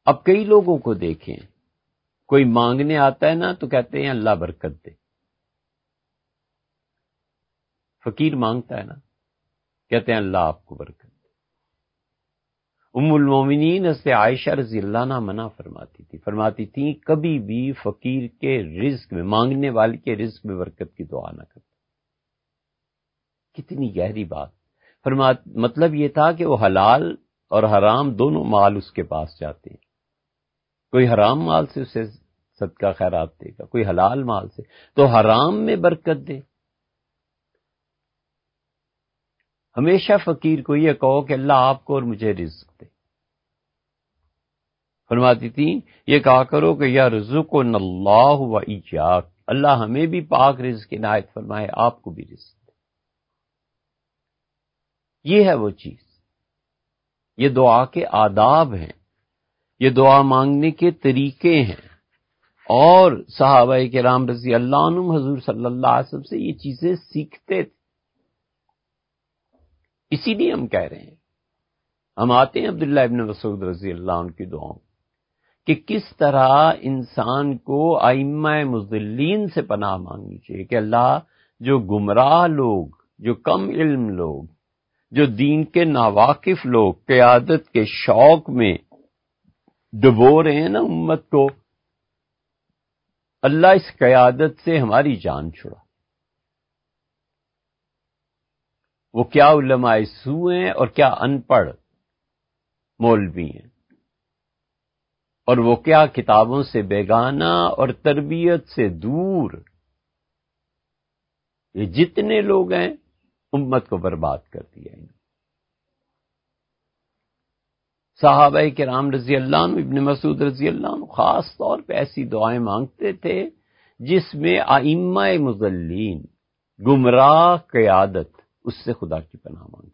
اب کئی لوگوں کو دیکھیں، کوئی مانگنے آتا ہے نا تو کہتے ہیں اللہ برکت دے. فقیر مانگتا ہے نا، کہتے ہیں اللہ آپ کو برکت دے. ام المومنین حضرت عائشہ رضی اللہ عنہا منع فرماتی تھی کبھی بھی فقیر کے رزق میں، مانگنے والے کے رزق میں برکت کی دعا نہ کرتا. کتنی گہری بات. مطلب یہ تھا کہ وہ حلال اور حرام دونوں مال اس کے پاس جاتے ہیں. کوئی حرام مال سے اسے صدقہ خیرات دے گا، کوئی حلال مال سے، تو حرام میں برکت دے. ہمیشہ فقیر کو یہ کہو کہ اللہ آپ کو اور مجھے رزق دے. فرماتی تھی یہ کہا کرو کہ یا رزقنا اللہ و ایاک، اللہ ہمیں بھی پاک رزق عنایت فرمائے، آپ کو بھی رزق دے. یہ ہے وہ چیز. یہ دعا کے آداب ہیں، یہ دعا مانگنے کے طریقے ہیں، اور صحابہ کرام رضی اللہ عنہم حضور صلی اللہ علیہ وسلم سے یہ چیزیں سیکھتے تھے. اسی لیے ہم کہہ رہے ہیں، ہم آتے ہیں عبداللہ ابن مسعود رضی اللہ عنہ کی دعاؤں کہ کس طرح انسان کو ائمہ مضلین سے پناہ مانگنی چاہیے کہ اللہ جو گمراہ لوگ، جو کم علم لوگ، جو دین کے ناواقف لوگ قیادت کے شوق میں ڈبو رہے ہیں نا امت کو، اللہ اس قیادت سے ہماری جان چھڑا. وہ کیا علماء سو ہیں اور کیا ان پڑھ مولوی ہیں، اور وہ کیا کتابوں سے بیگانہ اور تربیت سے دور. یہ جتنے لوگ ہیں امت کو برباد کر دیا انہوں. صحابہ کرام رضی اللہ عنہ، ابن مسعود رضی اللہ عنہ خاص طور پہ ایسی دعائیں مانگتے تھے جس میں ائمہ مضلین، گمراہ قیادت، اس سے خدا کی پناہ مانگتے.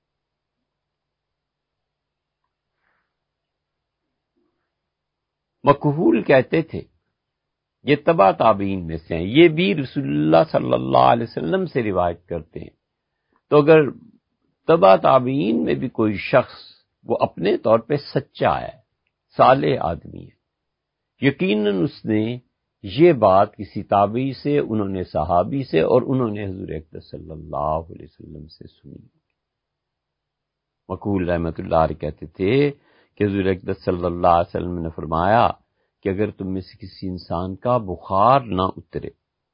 مکحول کہتے تھے، یہ تبع تابعین میں سے ہیں، یہ بھی رسول اللہ صلی اللہ علیہ وسلم سے روایت کرتے ہیں. تو اگر تبع تابعین میں بھی کوئی شخص وہ اپنے طور پہ سچا ہے، صالح آدمی ہے، یقیناً اس نے یہ بات کسی تابعی سے، انہوں نے صحابی سے، اور انہوں نے حضور اکرم صلی اللہ علیہ وسلم سے سنی. مکحول رحمۃ اللہ علیہ کہتے تھے کہ حضور اکرم صلی اللہ علیہ وسلم نے فرمایا کہ اگر تم میں سے کسی انسان کا بخار نہ اترے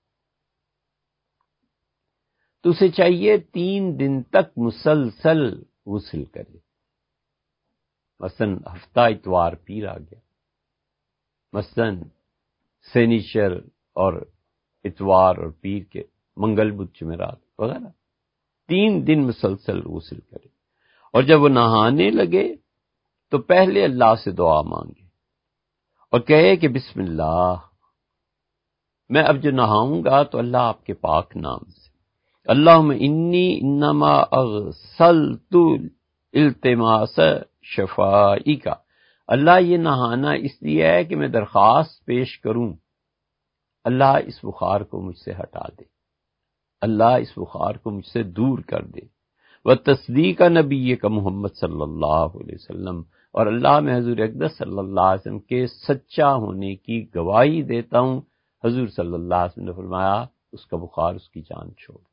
تو اسے چاہیے 3 دن تک مسلسل غسل کرے. مثلا ہفتہ اتوار پیر آ گیا، مثلا سینیچر اور اتوار اور پیر کے منگل بدھ جمعرات وغیرہ، 3 دن مسلسل غسل کرے. اور جب وہ نہانے لگے تو پہلے اللہ سے دعا مانگے اور کہے کہ بسم اللہ، میں اب جو نہاؤں گا تو اللہ آپ کے پاک نام سے، اللہم انی انما اغسلت التماس شفائک، اللہ یہ نہانا اس لیے ہے کہ میں درخواست پیش کروں اللہ اس بخار کو مجھ سے ہٹا دے، اللہ اس بخار کو مجھ سے دور کر دے. وتصدیق نبی کا محمد صلی اللہ علیہ وسلم، اور اللہ میں حضور اقدس صلی اللہ علیہ وسلم کے سچا ہونے کی گواہی دیتا ہوں. حضور صلی اللہ علیہ وسلم نے فرمایا اس کا بخار اس کی جان چھوڑ دے.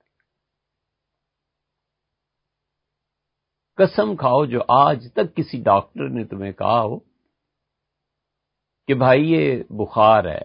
قسم کھاؤ جو آج تک کسی ڈاکٹر نے تمہیں کہا ہو کہ بھائی یہ بخار ہے،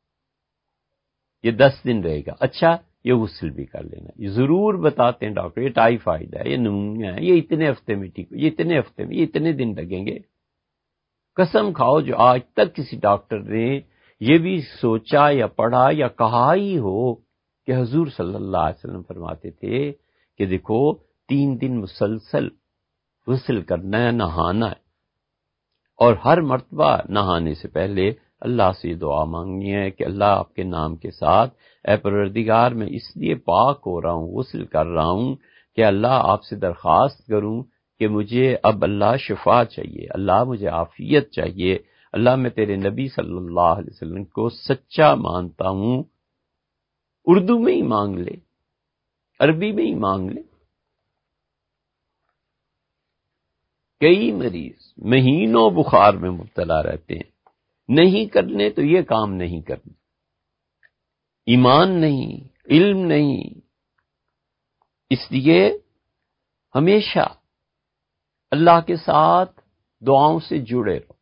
یہ 10 دن رہے گا، اچھا یہ غسل بھی کر لینا، یہ ضرور بتاتے ہیں ڈاکٹر، یہ ٹائیفائڈ ہے، یہ نمونیا ہے، یہ اتنے ہفتے میں ٹھیک، یہ اتنے ہفتے میں، یہ اتنے دن لگیں گے. قسم کھاؤ جو آج تک کسی ڈاکٹر نے یہ بھی سوچا یا پڑھا یا کہا ہی ہو کہ حضور صلی اللہ علیہ وسلم فرماتے تھے کہ دیکھو 3 دن مسلسل غسل کرنا ہے، نہانا ہے، اور ہر مرتبہ نہانے سے پہلے اللہ سے دعا مانگنی ہے کہ اللہ آپ کے نام کے ساتھ، اے پروردگار میں اس لیے پاک ہو رہا ہوں، غسل کر رہا ہوں کہ اللہ آپ سے درخواست کروں کہ مجھے اب اللہ شفا چاہیے، اللہ مجھے عافیت چاہیے، اللہ میں تیرے نبی صلی اللہ علیہ وسلم کو سچا مانتا ہوں. اردو میں ہی مانگ لے، عربی میں ہی مانگ لے. کئی مریض مہینوں بخار میں مبتلا رہتے ہیں، نہیں کرنے تو یہ کام نہیں کرنے، ایمان نہیں، علم نہیں۔ اس لیے ہمیشہ اللہ کے ساتھ دعاؤں سے جڑے رہو۔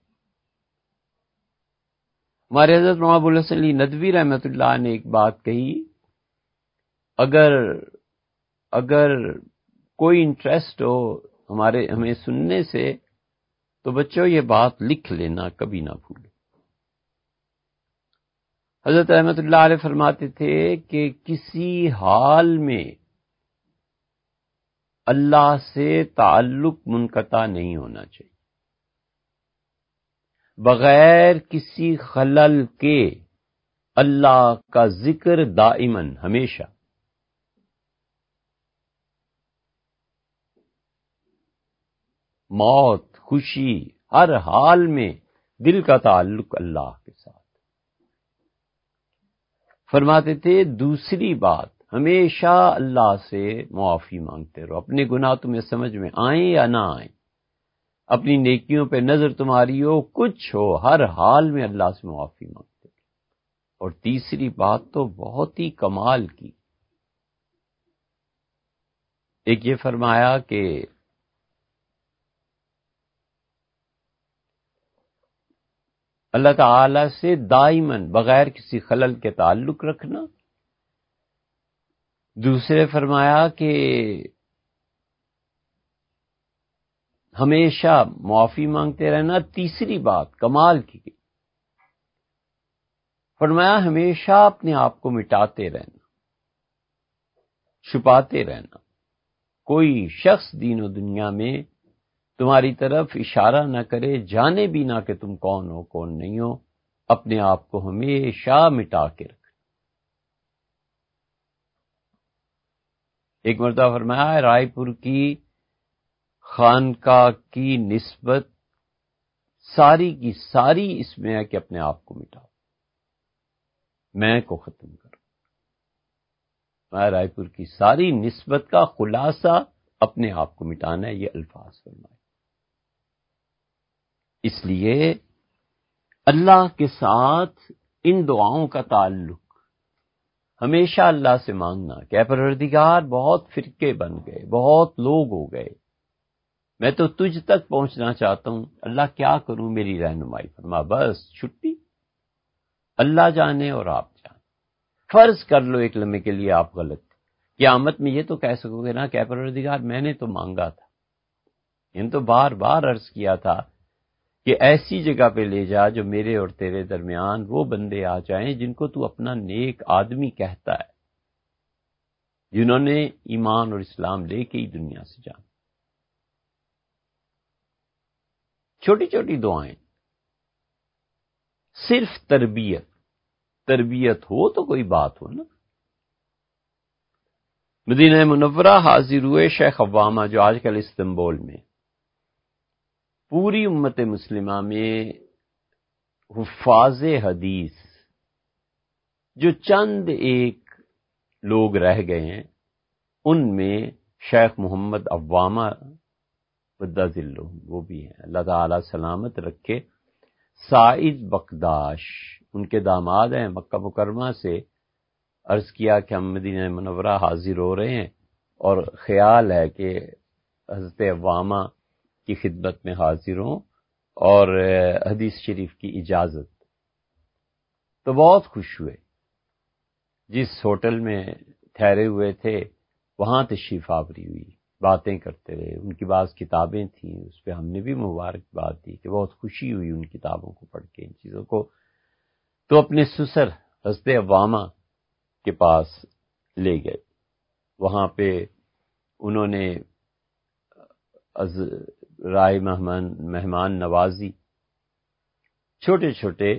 ہمارے حضرت مولانا ابو الحسن علی ندوی رحمۃ اللہ نے ایک بات کہی، اگر کوئی انٹرسٹ ہو ہمیں سننے سے تو بچوں یہ بات لکھ لینا، کبھی نہ بھولو۔ حضرت رحمۃ اللہ علیہ فرماتے تھے کہ کسی حال میں اللہ سے تعلق منقطع نہیں ہونا چاہیے، بغیر کسی خلل کے اللہ کا ذکر دائماً، ہمیشہ۔ موت، خوشی، ہر حال میں دل کا تعلق اللہ کے ساتھ۔ فرماتے تھے دوسری بات، ہمیشہ اللہ سے معافی مانگتے رہو، اپنے گناہ تمہیں سمجھ میں آئیں یا نہ آئیں، اپنی نیکیوں پہ نظر تمہاری ہو، کچھ ہو، ہر حال میں اللہ سے معافی مانگتے رہو۔ اور تیسری بات تو بہت ہی کمال کی، ایک یہ فرمایا کہ اللہ تعالی سے دائماً بغیر کسی خلل کے تعلق رکھنا، دوسرے فرمایا کہ ہمیشہ معافی مانگتے رہنا، تیسری بات کمال کی فرمایا ہمیشہ اپنے آپ کو مٹاتے رہنا، چھپاتے رہنا۔ کوئی شخص دین و دنیا میں تمہاری طرف اشارہ نہ کرے، جانے بھی نہ کہ تم کون ہو کون نہیں ہو، اپنے آپ کو ہمیشہ مٹا کے رکھ۔ ایک مرتبہ فرمایا رائے پور کی خانقاہ کی نسبت ساری کی ساری اس میں ہے کہ اپنے آپ کو مٹاؤ، میں کو ختم کرو۔ رائے پور کی ساری نسبت کا خلاصہ اپنے آپ کو مٹانا ہے، یہ الفاظ فرمائے۔ اس لیے اللہ کے ساتھ ان دعاؤں کا تعلق ہمیشہ اللہ سے مانگنا کہ اے پروردگار بہت فرقے بن گئے، بہت لوگ ہو گئے، میں تو تجھ تک پہنچنا چاہتا ہوں، اللہ کیا کروں، میری رہنمائی فرما۔ بس چھٹی اللہ جانے اور آپ جانے۔ فرض کر لو ایک لمحے کے لیے آپ غلط، قیامت میں یہ تو کہہ سکو گے نا کہ اے پروردگار میں نے تو مانگا تھا، ان تو بار بار عرض کیا تھا کہ ایسی جگہ پہ لے جا جو میرے اور تیرے درمیان وہ بندے آ جائیں جن کو تو اپنا نیک آدمی کہتا ہے، جنہوں نے ایمان اور اسلام لے کے ہی دنیا سے جانا۔ چھوٹی چھوٹی دعائیں، صرف تربیت ہو تو کوئی بات ہو نا۔ مدینہ منورہ حاضر ہوئے شیخ عوامہ جو آج کل استنبول میں، پوری امت مسلمہ میں حفاظ حدیث جو چند ایک لوگ رہ گئے ہیں، ان میں شیخ محمد عوامہ مدہ ذلہ وہ بھی ہیں، اللہ تعالی سلامت رکھے۔ سعید بکداش ان کے داماد ہیں، مکہ مکرمہ سے عرض کیا کہ ہم مدینہ منورہ حاضر ہو رہے ہیں اور خیال ہے کہ حضرت عوامہ کی خدمت میں حاضر ہوں اور حدیث شریف کی اجازت۔ تو بہت خوش ہوئے، جس ہوٹل میں ٹھہرے ہوئے تھے وہاں تشریف آوری ہوئی، باتیں کرتے رہے، ان کی بعض کتابیں تھیں اس پہ ہم نے بھی مبارکباد دی کہ بہت خوشی ہوئی ان کتابوں کو پڑھ کے، ان چیزوں کو۔ تو اپنے سسر حضرت عوامہ کے پاس لے گئے، وہاں پہ انہوں نے رائے مہمان نوازی، چھوٹے چھوٹے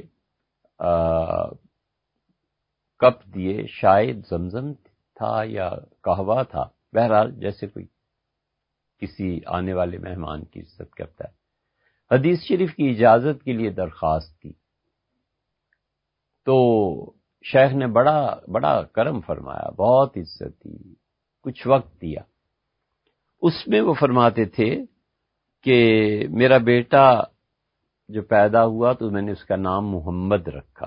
کپ دیے، شاید زمزم تھا یا قہوہ تھا، بہرحال جیسے کوئی کسی آنے والے مہمان کی عزت کرتا ہے۔ حدیث شریف کی اجازت کے لیے درخواست کی تو شیخ نے بڑا کرم فرمایا، بہت عزت دی، کچھ وقت دیا۔ اس میں وہ فرماتے تھے کہ میرا بیٹا جو پیدا ہوا تو میں نے اس کا نام محمد رکھا،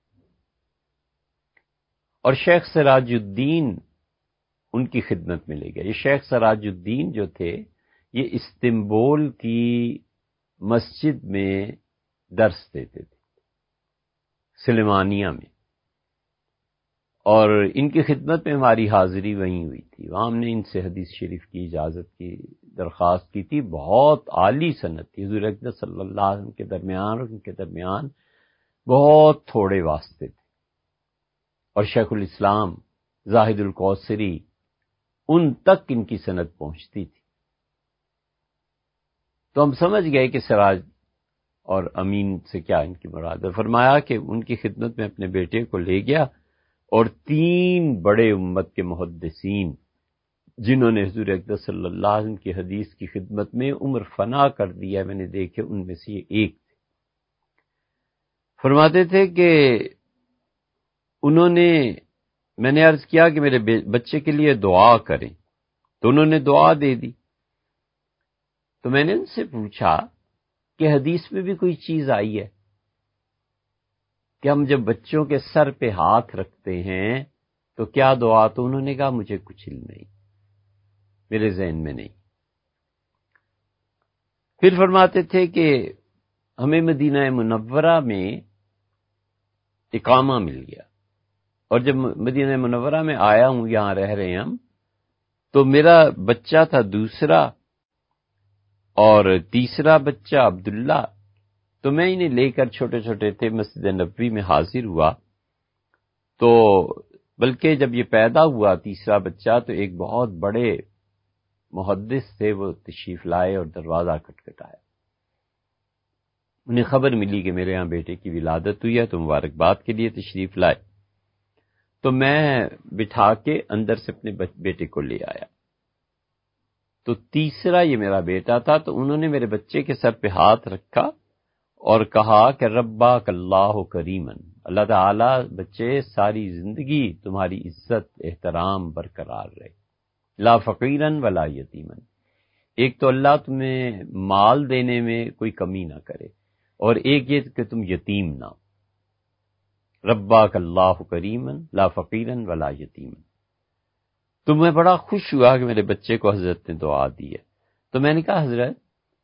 اور شیخ سراج الدین ان کی خدمت میں لے گیا۔ یہ شیخ سراج الدین جو تھے یہ استنبول کی مسجد میں درس دیتے تھے، سلیمانیہ میں، اور ان کی خدمت میں ہماری حاضری وہیں ہوئی تھی۔ وہاں ہم نے ان سے حدیث شریف کی اجازت کی درخواست کی تھی۔ بہت عالی سند تھی، حضور اقدس صلی اللہ علیہ وسلم کے درمیان اور ان کے درمیان بہت تھوڑے واسطے تھے، اور شیخ الاسلام زاہد الکوثری ان تک ان کی سند پہنچتی تھی۔ تو ہم سمجھ گئے کہ سراج اور امین سے کیا ان کی مراد ہے۔ فرمایا کہ ان کی خدمت میں اپنے بیٹے کو لے گیا، اور 3 بڑے امت کے محدثین جنہوں نے حضور اقدس صلی اللہ علیہ وسلم کی حدیث کی خدمت میں عمر فنا کر دیا، میں نے دیکھے، ان میں سے یہ ایک تھے۔ فرماتے تھے کہ انہوں نے، میں نے عرض کیا کہ میرے بچے کے لیے دعا کریں، تو انہوں نے دعا دے دی۔ تو میں نے ان سے پوچھا کہ حدیث میں بھی کوئی چیز آئی ہے کہ ہم جب بچوں کے سر پہ ہاتھ رکھتے ہیں تو کیا دعا؟ تو انہوں نے کہا مجھے کچھ علم نہیں، میرے ذہن میں نہیں۔ پھر فرماتے تھے کہ ہمیں مدینہ منورہ میں اقامہ مل گیا، اور جب مدینہ منورہ میں آیا ہوں، یہاں رہ رہے ہیں ہم، تو میرا بچہ تھا دوسرا، اور تیسرا بچہ عبداللہ، تو میں انہیں لے کر، چھوٹے چھوٹے تھے، مسجد نبوی میں حاضر ہوا۔ تو بلکہ جب یہ پیدا ہوا تیسرا بچہ، تو ایک بہت بڑے محدث تھے، وہ تشریف لائے اور دروازہ کھٹکھٹایا۔ انہیں خبر ملی کہ میرے ہاں بیٹے کی ولادت ہوئی ہے، تو مبارکباد کے لیے تشریف لائے۔ تو میں بٹھا کے اندر سے اپنے بیٹے کو لے آیا، تو تیسرا یہ میرا بیٹا تھا۔ تو انہوں نے میرے بچے کے سر پہ ہاتھ رکھا اور کہا کہ ربک اللہ کریمن، اللہ تعالی بچے ساری زندگی تمہاری عزت احترام برقرار رہے، لا فقیرن ولا یتیمن، ایک تو اللہ تمہیں مال دینے میں کوئی کمی نہ کرے، اور ایک یہ کہ تم یتیم نہ ہو، ربک اللہ کریمن لا فقیرن ولا یتیمن۔ تو میں بڑا خوش ہوا کہ میرے بچے کو حضرت نے دعا دی ہے۔ تو میں نے کہا حضرت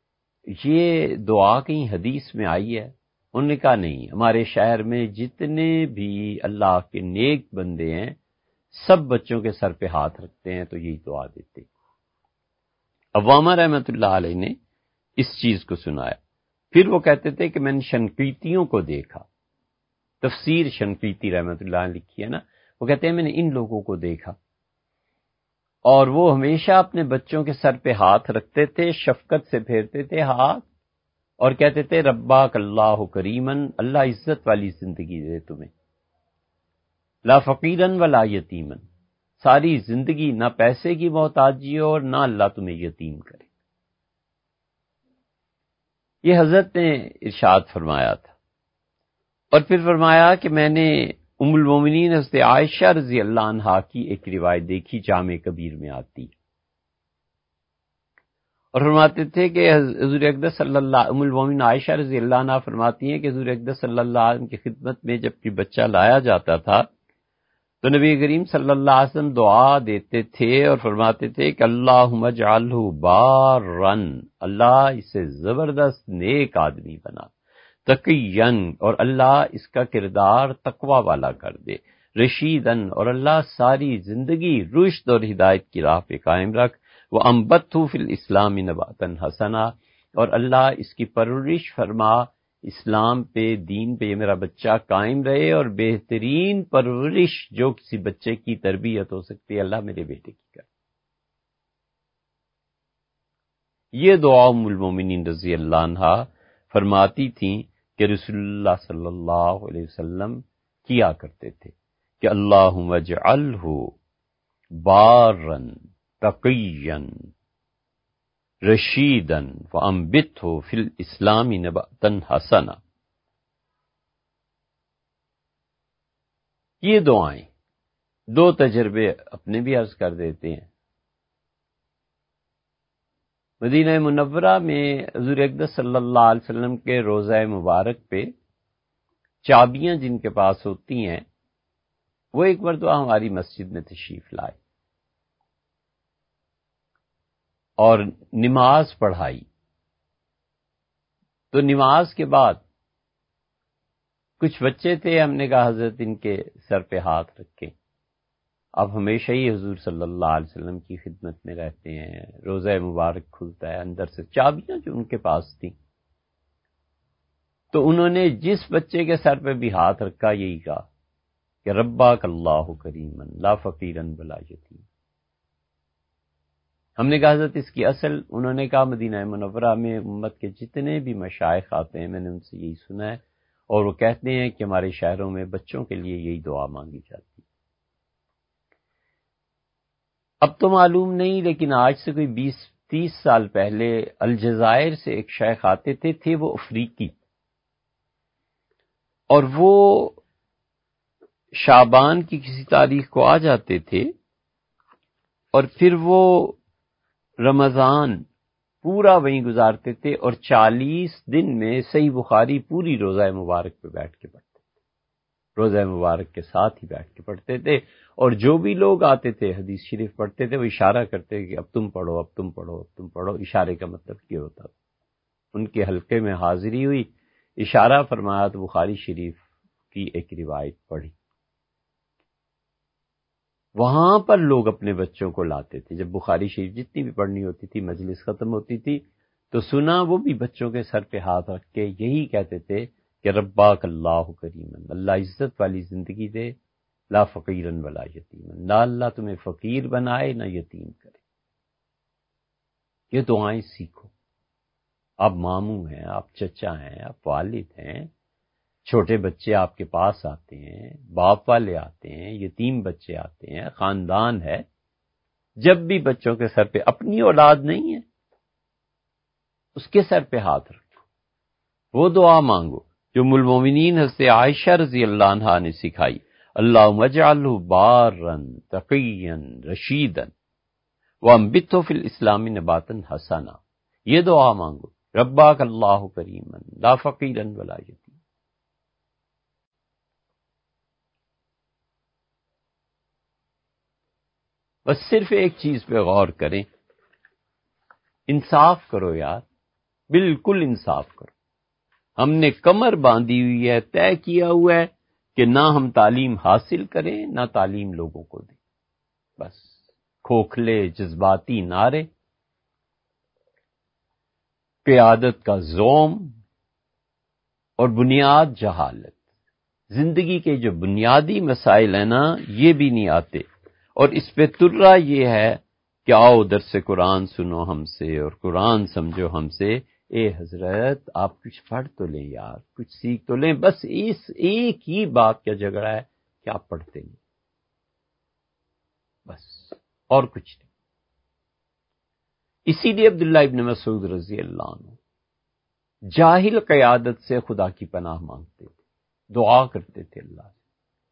یہ دعا کہیں حدیث میں آئی ہے؟ انہوں نے کہا نہیں، ہمارے شہر میں جتنے بھی اللہ کے نیک بندے ہیں سب بچوں کے سر پہ ہاتھ رکھتے ہیں تو یہی دعا دیتے۔ عوامہ رحمۃ اللہ علیہ نے اس چیز کو سنایا۔ پھر وہ کہتے تھے کہ میں نے شنقیطیوں کو دیکھا، تفسیر شنقیطی رحمۃ اللہ علیہ لکھی ہے نا، وہ کہتے ہیں میں نے ان لوگوں کو دیکھا، اور وہ ہمیشہ اپنے بچوں کے سر پہ ہاتھ رکھتے تھے، شفقت سے پھیرتے تھے ہاتھ، اور کہتے تھے ربک اللہ کریمن، اللہ عزت والی زندگی دے تمہیں، لا فقیرن ولا یتیمن، ساری زندگی نہ پیسے کی محتاجی ہو اور نہ اللہ تمہیں یتیم کرے۔ یہ حضرت نے ارشاد فرمایا تھا۔ اور پھر فرمایا کہ میں نے ام المومنین حضرت عائشہ رضی اللہ عنہا کی ایک روایت دیکھی، جامع کبیر میں آتی، اور فرماتے تھے کہ حضور اقدس صلی اللہ، ام المومنین عائشہ رضی اللہ عنہا فرماتی ہیں کہ حضور اقدس صلی اللہ علیہ وسلم کی خدمت میں جب کوئی بچہ لایا جاتا تھا تو نبی کریم صلی اللہ علیہ وسلم دعا دیتے تھے اور فرماتے تھے کہ اللہم اجعلہ بارن، اللہ اسے زبردست نیک آدمی بنا، تقیًا، اور اللہ اس کا کردار تقوی والا کر دے، رشیدن، اور اللہ ساری زندگی رشد اور ہدایت کی راہ پہ قائم رکھ، وَأَنبَتْهُ فِي الْإِسْلَامِ نَبَاتًا حَسَنًا، اور اللہ اس کی پرورش فرما اسلام پہ، دین پہ، یہ میرا بچہ قائم رہے، اور بہترین پرورش جو کسی بچے کی تربیت ہو سکتی ہے اللہ میرے بیٹے کی کر۔ یہ دعا ام المومنین رضی اللہ عنہا فرماتی تھیں کہ رسول اللہ صلی اللہ علیہ وسلم کیا کرتے تھے کہ اللہم اجعلہ بارن تقیًا رشیدن وانبتہ فی الاسلام نباتا حسنا۔ یہ دعائیں 2 تجربے اپنے بھی عرض کر دیتے ہیں۔ مدینہ منورہ میں حضور اقدس صلی اللہ علیہ وسلم کے روضہ مبارک پہ چابیاں جن کے پاس ہوتی ہیں وہ ایک مرتبہ ہماری مسجد میں تشریف لائے اور نماز پڑھائی. تو نماز کے بعد کچھ بچے تھے، ہم نے کہا حضرت ان کے سر پہ ہاتھ رکھیں. اب ہمیشہ ہی حضور صلی اللہ علیہ وسلم کی خدمت میں رہتے ہیں، روضہ مبارک کھلتا ہے، اندر سے چابیاں جو ان کے پاس تھیں. تو انہوں نے جس بچے کے سر پہ بھی ہاتھ رکھا یہی کہا کہ رباک اللہ کریما لا فقیرا ولا یتیم. ہم نے کہا حضرت اس کی اصل، انہوں نے کہا مدینہ منورہ میں امت کے جتنے بھی مشائخ آتے ہیں میں نے ان سے یہی سنا ہے، اور وہ کہتے ہیں کہ ہمارے شہروں میں بچوں کے لیے یہی دعا مانگی جاتی ہے. اب تو معلوم نہیں، لیکن آج سے کوئی 20-30 سال پہلے الجزائر سے ایک شیخ آتے تھے وہ افریقی، اور وہ شعبان کی کسی تاریخ کو آ جاتے تھے اور پھر وہ رمضان پورا وہیں گزارتے تھے، اور 40 دن میں صحیح بخاری پوری روزہ مبارک پہ بیٹھ کے پڑھتے تھے، روزہ مبارک کے ساتھ ہی بیٹھ کے پڑھتے تھے. اور جو بھی لوگ آتے تھے حدیث شریف پڑھتے تھے وہ اشارہ کرتے کہ اب تم پڑھو، اب تم پڑھو، اب تم پڑھو. اشارے کا مطلب کیا ہوتا تھا؟ ان کے حلقے میں حاضری ہوئی، اشارہ فرمایا تو بخاری شریف کی ایک روایت پڑھی. وہاں پر لوگ اپنے بچوں کو لاتے تھے، جب بخاری شریف جتنی بھی پڑھنی ہوتی تھی، مجلس ختم ہوتی تھی تو سنا وہ بھی بچوں کے سر پہ ہاتھ رکھ کے یہی کہتے تھے کہ رباک اللہ کریما، اللہ عزت والی زندگی دے، لا فقیرا ولا یتیما، نہ اللہ تمہیں فقیر بنائے نہ یتیم کرے. یہ دعائیں سیکھو. آپ ماموں ہیں، آپ چچا ہیں، آپ والد ہیں، چھوٹے بچے آپ کے پاس آتے ہیں، باپ والے آتے ہیں، یتیم بچے آتے ہیں، خاندان ہے. جب بھی بچوں کے سر پہ، اپنی اولاد نہیں ہے، اس کے سر پہ ہاتھ رکھو، وہ دعا مانگو جو ام المومنین حضرت عائشہ رضی اللہ عنہا نے سکھائی، اللہم اجعلہ بارا تقیا رشیدا وانبتہ فی الاسلام نباتا حسنا. یہ دعا مانگو، رباک اللہ کریما لا فقیرا ولا یتیم. بس صرف ایک چیز پہ غور کریں، انصاف کرو یار، بالکل انصاف کرو. ہم نے کمر باندھی ہوئی ہے، طے کیا ہوا ہے کہ نہ ہم تعلیم حاصل کریں نہ تعلیم لوگوں کو دیں. بس کھوکھلے جذباتی نعرے، قیادت کا زوم اور بنیاد جہالت. زندگی کے جو بنیادی مسائل ہیں نا یہ بھی نہیں آتے، اور اس پہ ترا یہ ہے کہ آؤ درس قرآن سنو ہم سے اور قرآن سمجھو ہم سے. اے حضرت آپ کچھ پڑھ تو لیں یار، کچھ سیکھ تو لیں. بس اس ایک ہی بات کا جھگڑا ہے کہ آپ پڑھتے نہیں، بس اور کچھ نہیں. اسی لیے عبداللہ ابن مسعود رضی اللہ عنہ جاہل قیادت سے خدا کی پناہ مانگتے تھے، دعا کرتے تھے اللہ سے.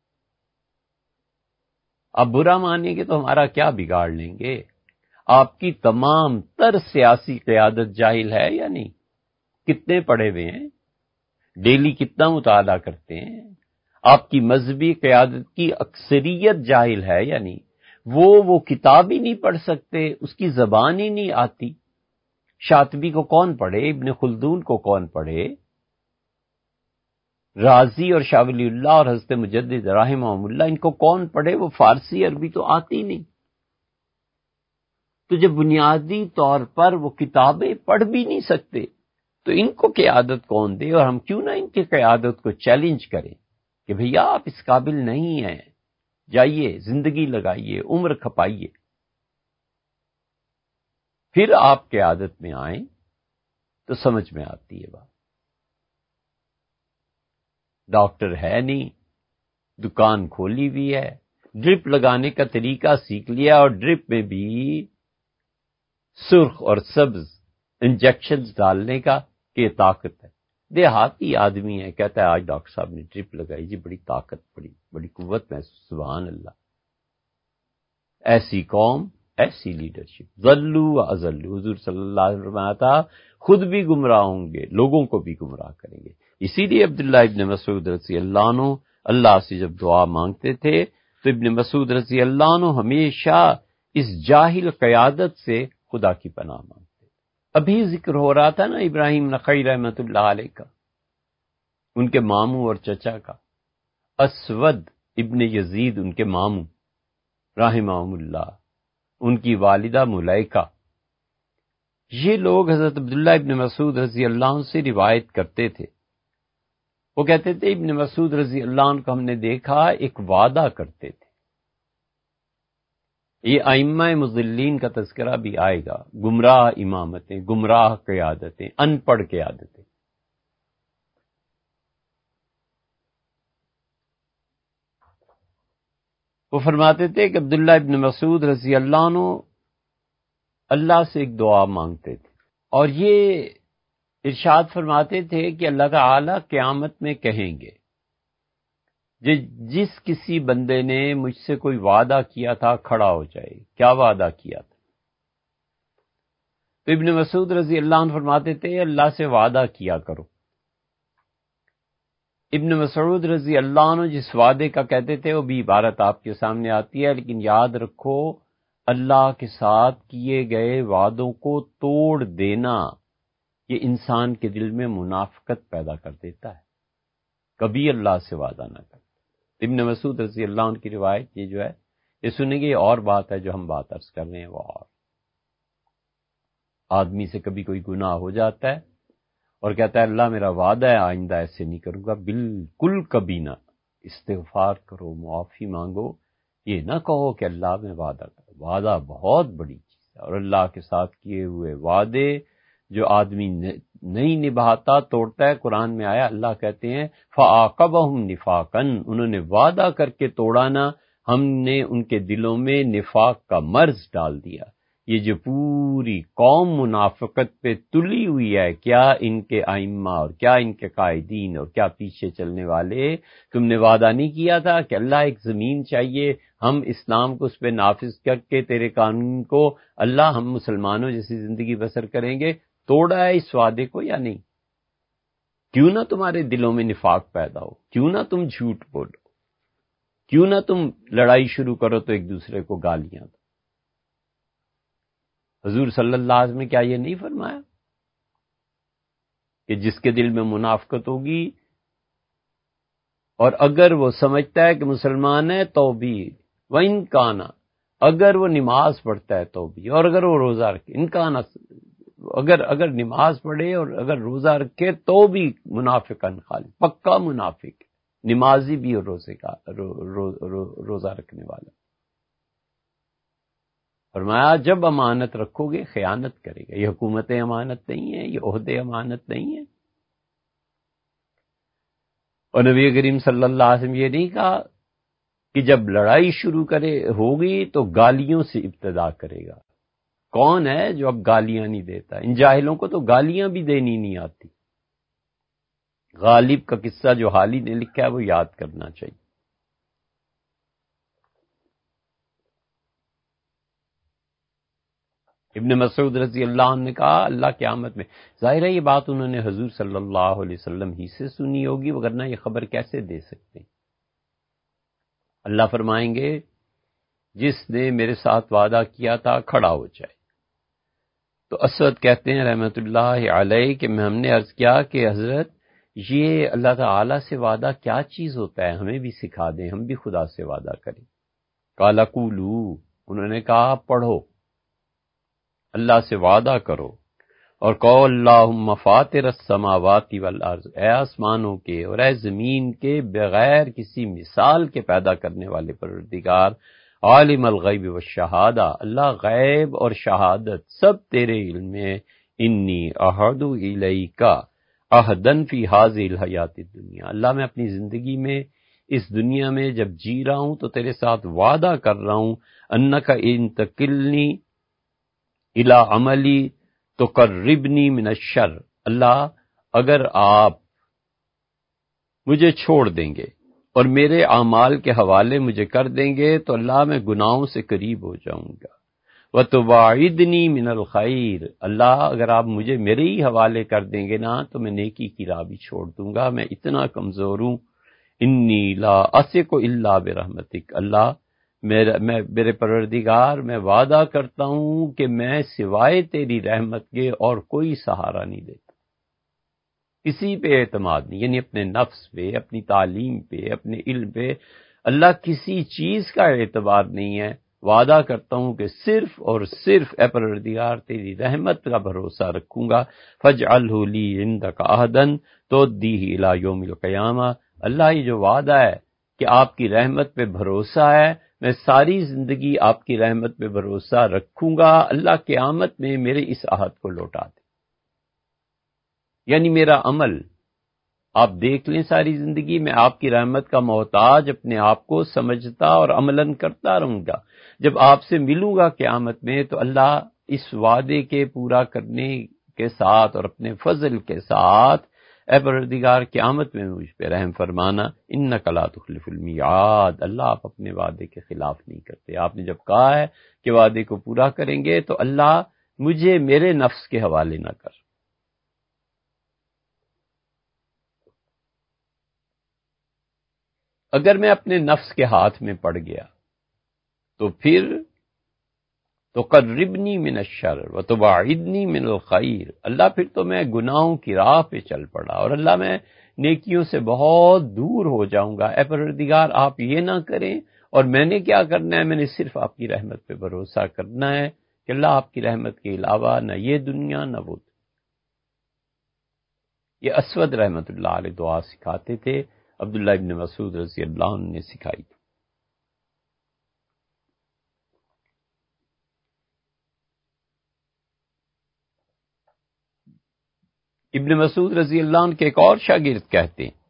اب برا مانیں گے تو ہمارا کیا بگاڑ لیں گے؟ آپ کی تمام تر سیاسی قیادت جاہل ہے یا نہیں؟ کتنے پڑھے ہوئے ہیں؟ ڈیلی کتنا مطالعہ کرتے ہیں؟ آپ کی مذہبی قیادت کی اکثریت جاہل ہے یا نہیں؟ وہ کتاب ہی نہیں پڑھ سکتے، اس کی زبان ہی نہیں آتی. شاطبی کو کون پڑھے؟ ابن خلدون کو کون پڑھے؟ رازی اور شاہ ولی اللہ اور حضرت مجدد رحمہم اللہ ان کو کون پڑھے؟ وہ فارسی عربی تو آتی نہیں. تو جب بنیادی طور پر وہ کتابیں پڑھ بھی نہیں سکتے تو ان کو قیادت کون دے؟ اور ہم کیوں نہ ان کی قیادت کو چیلنج کریں کہ بھیا آپ اس قابل نہیں ہیں، جائیے زندگی لگائیے، عمر کھپائیے، پھر آپ قیادت میں آئیں تو سمجھ میں آتی ہے بات. ڈاکٹر ہے نہیں، دکان کھولی ہوئی ہے، ڈرپ لگانے کا طریقہ سیکھ لیا اور ڈرپ میں بھی سرخ اور سبز انجیکشنز ڈالنے کا کہ طاقت ہے. دیہاتی آدمی ہے، کہتا ہے آج ڈاکٹر صاحب نے ڈرپ لگائی جی، بڑی طاقت، بڑی قوت محسوس. سبحان اللہ. ایسی قوم ایسی لیڈرشپ، ضلوا و اضلوا، حضور صلی اللہ علیہ وسلم فرمایا تھا خود بھی گمراہ ہوں گے، لوگوں کو بھی گمراہ کریں گے۔ اسی لیے عبداللہ ابن مسعود رضی اللہ عنہ اللہ سے جب دعا مانگتے تھے تو ابن مسعود رضی اللہ عنہ ہمیشہ اس جاہل قیادت سے خدا کی پناہ مانگتے۔ ابھی ذکر ہو رہا تھا نا ابراہیم نخعی رحمۃ اللہ علیہ کا، ان کے ماموں اور چچا کا، اسود ابن یزید ان کے ماموں رحمہم اللہ، ان کی والدہ ملیکہ، یہ لوگ حضرت عبداللہ ابن مسعود رضی اللہ عنہ سے روایت کرتے تھے۔ وہ کہتے تھے ابن مسعود رضی اللہ عنہ کو ہم نے دیکھا ایک وعدہ کرتے تھے۔ یہ ائمہ مضلین کا تذکرہ بھی آئے گا، گمراہ امامتیں، گمراہ قیادتیں، ان پڑھ قیادتیں۔ وہ فرماتے تھے کہ عبداللہ ابن مسعود رضی اللہ عنہ اللہ سے ایک دعا مانگتے تھے، اور یہ ارشاد فرماتے تھے کہ اللہ تعالی قیامت میں کہیں گے جس کسی بندے نے مجھ سے کوئی وعدہ کیا تھا کھڑا ہو جائے۔ کیا وعدہ کیا تھا؟ تو ابن مسعود رضی اللہ عنہ فرماتے تھے اللہ سے وعدہ کیا کرو۔ ابن مسعود رضی اللہ عنہ جس وعدے کا کہتے تھے وہ بھی عبارت آپ کے سامنے آتی ہے، لیکن یاد رکھو اللہ کے ساتھ کیے گئے وعدوں کو توڑ دینا یہ انسان کے دل میں منافقت پیدا کر دیتا ہے۔ کبھی اللہ سے وعدہ نہ کر۔ ابن مسعود رضی اللہ عنہ کی روایت یہ جو ہے یہ سنیں گے، یہ اور بات ہے جو ہم بات عرض کر رہے ہیں، وہ اور آدمی سے کبھی کوئی گناہ ہو جاتا ہے اور کہتا ہے اللہ میرا وعدہ ہے آئندہ ایسے نہیں کروں گا، بالکل کبھی نہ، استغفار کرو، معافی مانگو، یہ نہ کہو کہ اللہ میں وعدہ کرو۔ وعدہ بہت بڑی چیز ہے، اور اللہ کے ساتھ کیے ہوئے وعدے جو آدمی نہیں نبھاتا، توڑتا ہے، قرآن میں آیا اللہ کہتے ہیں فَعَاقَبَهُمْ نِفَاقًا، انہوں نے وعدہ کر کے توڑا نا، ہم نے ان کے دلوں میں نفاق کا مرض ڈال دیا۔ یہ جو پوری قوم منافقت پہ تلی ہوئی ہے، کیا ان کے ائمہ اور کیا ان کے قائدین اور کیا پیچھے چلنے والے، تم نے وعدہ نہیں کیا تھا کہ اللہ ایک زمین چاہیے، ہم اسلام کو اس پہ نافذ کر کے تیرے قانون کو اللہ ہم مسلمانوں جیسی زندگی بسر کریں گے؟ توڑا ہے اس وعدے کو یا نہیں؟ کیوں نہ تمہارے دلوں میں نفاق پیدا ہو، کیوں نہ تم جھوٹ بولو، کیوں نہ تم لڑائی شروع کرو تو ایک دوسرے کو گالیاں دو۔ حضور صلی اللہ علیہ وسلم نے کیا یہ نہیں فرمایا کہ جس کے دل میں منافقت ہوگی اور اگر وہ سمجھتا ہے کہ مسلمان ہے تو بھی وَإِن كَانَ، اگر وہ نماز پڑھتا ہے تو بھی، اور اگر وہ روزہ رکھے، اگر نماز پڑھے اور اگر روزہ رکھے تو بھی منافقن خالی، پکا منافق، نمازی بھی اور روزہ رکھنے والا۔ فرمایا جب امانت رکھو گے خیانت کرے گا۔ یہ حکومتیں امانت نہیں ہیں، یہ عہدے امانت نہیں ہیں۔ اور نبی کریم صلی اللہ علیہ وسلم یہ نہیں کہا کہ جب لڑائی شروع ہوگی تو گالیوں سے ابتدا کرے گا۔ کون ہے جو اب گالیاں نہیں دیتا؟ ان جاہلوں کو تو گالیاں بھی دینی نہیں آتی۔ غالب کا قصہ جو حالی نے لکھا ہے وہ یاد کرنا چاہیے۔ ابن مسعود رضی اللہ عنہ نے کہا اللہ قیامت میں، ظاہر ہے یہ بات انہوں نے حضور صلی اللہ علیہ وسلم ہی سے سنی ہوگی، وگرنہ یہ خبر کیسے دے سکتے ہیں؟ اللہ فرمائیں گے جس نے میرے ساتھ وعدہ کیا تھا کھڑا ہو جائے۔ تو اسود کہتے ہیں رحمت اللہ علیہ کہ ہم نے عرض کیا کہ حضرت یہ اللہ تعالی سے وعدہ کیا چیز ہوتا ہے، ہمیں بھی سکھا دیں، ہم بھی خدا سے وعدہ کریں۔ قال قولوا، انہوں نے کہا پڑھو، اللہ سے وعدہ کرو اور کہو اللہم فاطر السماوات والارض، اے آسمانوں کے اور اے زمین کے بغیر کسی مثال کے پیدا کرنے والے پروردگار، عالم الغیب والشہادہ، اللہ غیب اور شہادت سب تیرے علم میں، انی احد الیک عہدن فی ھذہ الحیات الدنیا، اللہ میں اپنی زندگی میں اس دنیا میں جب جی رہا ہوں تو تیرے ساتھ وعدہ کر رہا ہوں، انک ان تکلنی الی عملی تقربنی من الشر، اللہ اگر آپ مجھے چھوڑ دیں گے اور میرے اعمال کے حوالے مجھے کر دیں گے تو اللہ میں گناہوں سے قریب ہو جاؤں گا، وتباعدنی من الخیر، اللہ اگر آپ مجھے میرے ہی حوالے کر دیں گے نا تو میں نیکی کی راہ بھی چھوڑ دوں گا، میں اتنا کمزور ہوں۔ انی لا اثق الا برحمتک، اللہ میرے پروردگار میں وعدہ کرتا ہوں کہ میں سوائے تیری رحمت کے اور کوئی سہارا نہیں دیتا، کسی پہ اعتماد نہیں، یعنی اپنے نفس پہ، اپنی تعلیم پہ، اپنے علم پہ اللہ کسی چیز کا اعتبار نہیں ہے۔ وعدہ کرتا ہوں کہ صرف اور صرف اے پروردگار تیری رحمت کا بھروسہ رکھوں گا۔ فاجعلہ لی عندک عہدا تودیہ الی یوم القیامہ، اللہ یہ جو وعدہ ہے کہ آپ کی رحمت پہ بھروسہ ہے، میں ساری زندگی آپ کی رحمت پہ بھروسہ رکھوں گا، اللہ قیامت میں میرے اس عہد کو لوٹا دے۔ یعنی میرا عمل آپ دیکھ لیں، ساری زندگی میں آپ کی رحمت کا محتاج اپنے آپ کو سمجھتا اور عملاً کرتا رہوں گا۔ جب آپ سے ملوں گا قیامت میں تو اللہ اس وعدے کے پورا کرنے کے ساتھ اور اپنے فضل کے ساتھ اے پروردگار قیامت میں مجھ پہ رحم فرمانا، انک لا تخلف المیعاد، اللہ آپ اپنے وعدے کے خلاف نہیں کرتے۔ آپ نے جب کہا ہے کہ وعدے کو پورا کریں گے تو اللہ مجھے میرے نفس کے حوالے نہ کر۔ اگر میں اپنے نفس کے ہاتھ میں پڑ گیا تو پھر تقربنی من الشر وتباعدنی من الخیر، اللہ پھر تو میں گناہوں کی راہ پہ چل پڑا اور اللہ میں نیکیوں سے بہت دور ہو جاؤں گا۔ اے پروردگار آپ یہ نہ کریں، اور میں نے کیا کرنا ہے؟ میں نے صرف آپ کی رحمت پہ بھروسہ کرنا ہے کہ اللہ آپ کی رحمت کے علاوہ نہ یہ دنیا نہ وہ دنیا۔ یہ اسود رحمت اللہ علیہ دعا سکھاتے تھے، عبداللہ ابن مسعود رضی اللہ عنہ نے سکھائی تھی۔ ابن مسعود رضی اللہ عنہ کے ایک اور شاگرد کہتے ہیں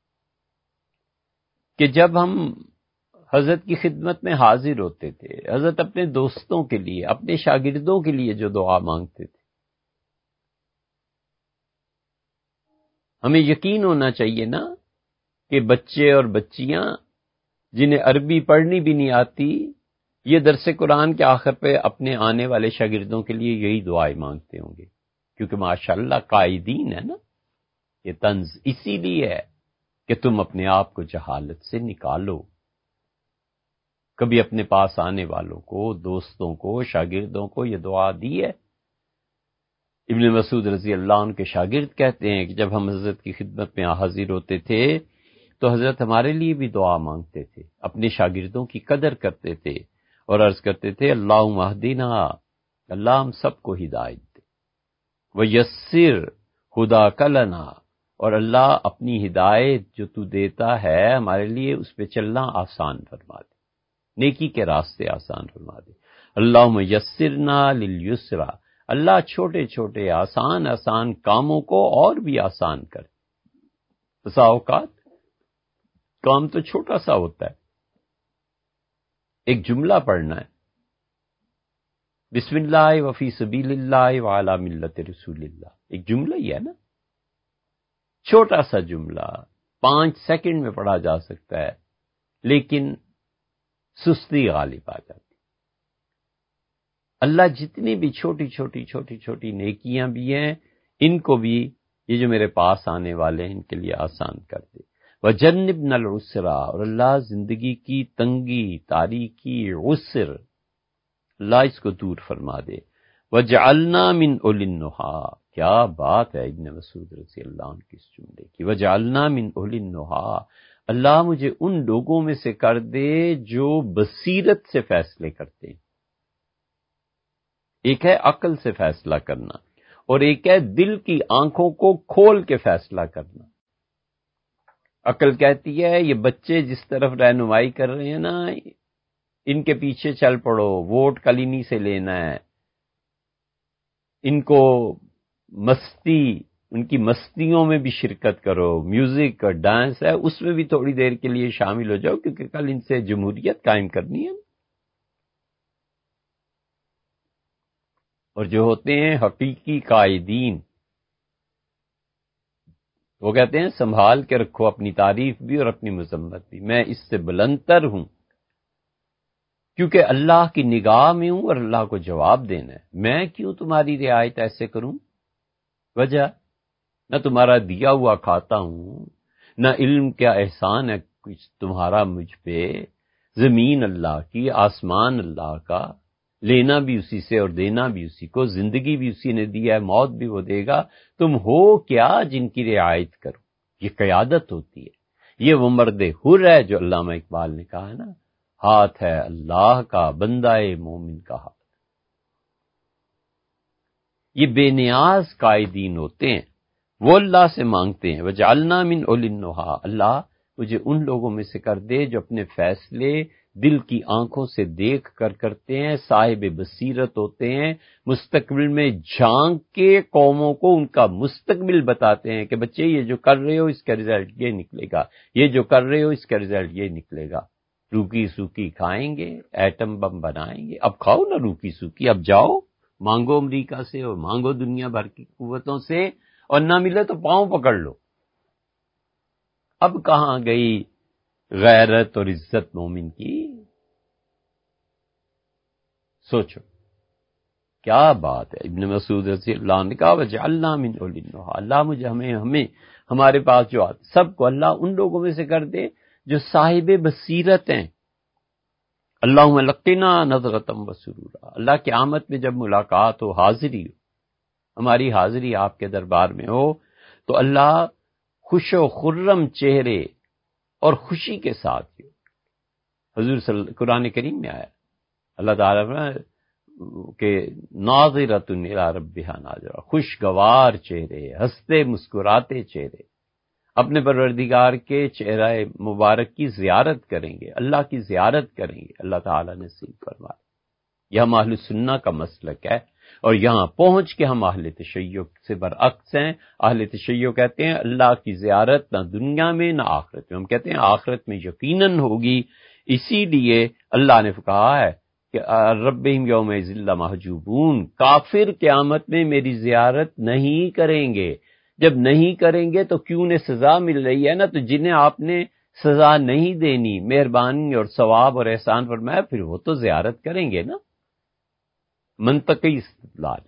کہ جب ہم حضرت کی خدمت میں حاضر ہوتے تھے، حضرت اپنے دوستوں کے لیے، اپنے شاگردوں کے لیے جو دعا مانگتے تھے، ہمیں یقین ہونا چاہیے نا کہ بچے اور بچیاں جنہیں عربی پڑھنی بھی نہیں آتی، یہ درس قرآن کے آخر پہ اپنے آنے والے شاگردوں کے لیے یہی دعائیں مانگتے ہوں گے، کیونکہ ماشاءاللہ قائدین ہے نا۔ یہ طنز اسی لیے ہے کہ تم اپنے آپ کو جہالت سے نکالو۔ کبھی اپنے پاس آنے والوں کو، دوستوں کو، شاگردوں کو یہ دعا دی ہے؟ ابن مسعود رضی اللہ عنہ کے شاگرد کہتے ہیں کہ جب ہم حضرت کی خدمت میں حاضر ہوتے تھے تو حضرت ہمارے لیے بھی دعا مانگتے تھے، اپنے شاگردوں کی قدر کرتے تھے اور عرض کرتے تھے اللہم اہدنا، اللہ ہم سب کو ہدایت دے، ویسر ہداک لنا، اور اللہ اپنی ہدایت جو تو دیتا ہے ہمارے لیے اس پہ چلنا آسان فرما دے، نیکی کے راستے آسان فرما دے۔ اللہم یسرنا لیسرا، اللہ چھوٹے چھوٹے آسان کاموں کو اور بھی آسان کر۔ بسا اوقات کام تو چھوٹا سا ہوتا ہے، ایک جملہ پڑھنا ہے، بسم اللہ وفی سبیل اللہ وعلی ملت رسول اللہ، ایک جملہ ہی ہے نا، چھوٹا سا جملہ 5 سیکنڈ میں پڑھا جا سکتا ہے، لیکن سستی غالب آ جاتی۔ اللہ جتنی بھی چھوٹی نیکیاں بھی ہیں، ان کو بھی یہ جو میرے پاس آنے والے ہیں ان کے لیے آسان کر دے۔ وجنبنا العسرا، اور اللہ زندگی کی تنگی، تاریکی، عسر، اللہ اس کو دور فرما دے۔ وجعلنا من اولی النہا، کیا بات ہے ابن مسعود رضی اللہ عنہ کی اس جملے کی، وجعلنا من اولی النہا، اللہ مجھے ان لوگوں میں سے کر دے جو بصیرت سے فیصلے کرتے ہیں۔ ایک ہے عقل سے فیصلہ کرنا اور ایک ہے دل کی آنکھوں کو کھول کے فیصلہ کرنا۔ عقل کہتی ہے یہ بچے جس طرف رہنمائی کر رہے ہیں نا، ان کے پیچھے چل پڑو، ووٹ کلینی سے لینا ہے، ان کو مستی، ان کی مستیوں میں بھی شرکت کرو، میوزک اور ڈانس ہے اس میں بھی تھوڑی دیر کے لیے شامل ہو جاؤ، کیونکہ کل ان سے جمہوریت قائم کرنی ہے۔ اور جو ہوتے ہیں حقیقی قائدین، وہ کہتے ہیں سنبھال کے رکھو اپنی تعریف بھی اور اپنی مذمت بھی، میں اس سے بلندتر ہوں، کیونکہ اللہ کی نگاہ میں ہوں اور اللہ کو جواب دینا ہے. میں کیوں تمہاری رعایت ایسے کروں؟ وجہ نہ تمہارا دیا ہوا کھاتا ہوں، نہ علم کیا احسان ہے کچھ تمہارا مجھ پہ. زمین اللہ کی، آسمان اللہ کا، لینا بھی اسی سے اور دینا بھی اسی کو، زندگی بھی اسی نے دی ہے، موت بھی وہ دے گا. تم ہو کیا جن کی رعایت کرو؟ یہ قیادت ہوتی ہے. یہ وہ مرد حر ہے جو علامہ اقبال نے کہا ہے نا، ہاتھ ہے اللہ کا بندہ مومن کا ہاتھ. یہ بے نیاز قائدین ہوتے ہیں، وہ اللہ سے مانگتے ہیں وجعلنا من اولی النہا، اللہ مجھے ان لوگوں میں سے کر دے جو اپنے فیصلے دل کی آنکھوں سے دیکھ کر کرتے ہیں، صاحب بصیرت ہوتے ہیں، مستقبل میں جھانک کے قوموں کو ان کا مستقبل بتاتے ہیں کہ بچے یہ جو کر رہے ہو اس کا رزلٹ یہ نکلے گا، یہ جو کر رہے ہو اس کا رزلٹ یہ نکلے گا. روکی سوکی کھائیں گے، ایٹم بم بنائیں گے. اب کھاؤ نا روکی سوکی، اب جاؤ مانگو امریکہ سے اور مانگو دنیا بھر کی قوتوں سے، اور نہ ملے تو پاؤں پکڑ لو. اب کہاں گئی غیرت اور عزت مومن کی؟ سوچو کیا بات ہے. ابن مسعود رضی اللہ عنہ نے کہا وجعلنا من اولی النہا، اللہ مجھے ہمیں ہمارے پاس جو آتے سب کو اللہ ان لوگوں میں سے کر دے جو صاحب بصیرت ہیں. اللہم لقنا نظرۃ وسرورا، اللہ قیامت میں جب ملاقات ہو، حاضری ہو، ہماری حاضری آپ کے دربار میں ہو، تو اللہ خوش و خرم چہرے اور خوشی کے ساتھ ہو. حضور قرآن کریم میں آیا اللہ تعالیٰ کہ ناظرۃ الی ربہا ناظرہ، خوشگوار چہرے، ہنستے مسکراتے چہرے اپنے پروردگار کے چہرہ مبارک کی زیارت کریں گے، اللہ کی زیارت کریں گے. اللہ تعالیٰ نصیب فرمائے. یہ ہم اہل سنہ کا مسلک ہے، اور یہاں پہنچ کے ہم اہل تشیع سے برعکس ہیں. اہل تشیع کہتے ہیں اللہ کی زیارت نہ دنیا میں نہ آخرت میں. ہم کہتے ہیں آخرت میں یقیناً ہوگی، اسی لیے اللہ نے کہا ہے کہ ربہم یومئذ لمحجوبون، کافر قیامت میں میری زیارت نہیں کریں گے. جب نہیں کریں گے تو کیوں نے سزا مل رہی ہے نا، تو جنہیں آپ نے سزا نہیں دینی، مہربانی اور ثواب اور احسان فرمایا، پھر وہ تو زیارت کریں گے نا. منطقی استدلال.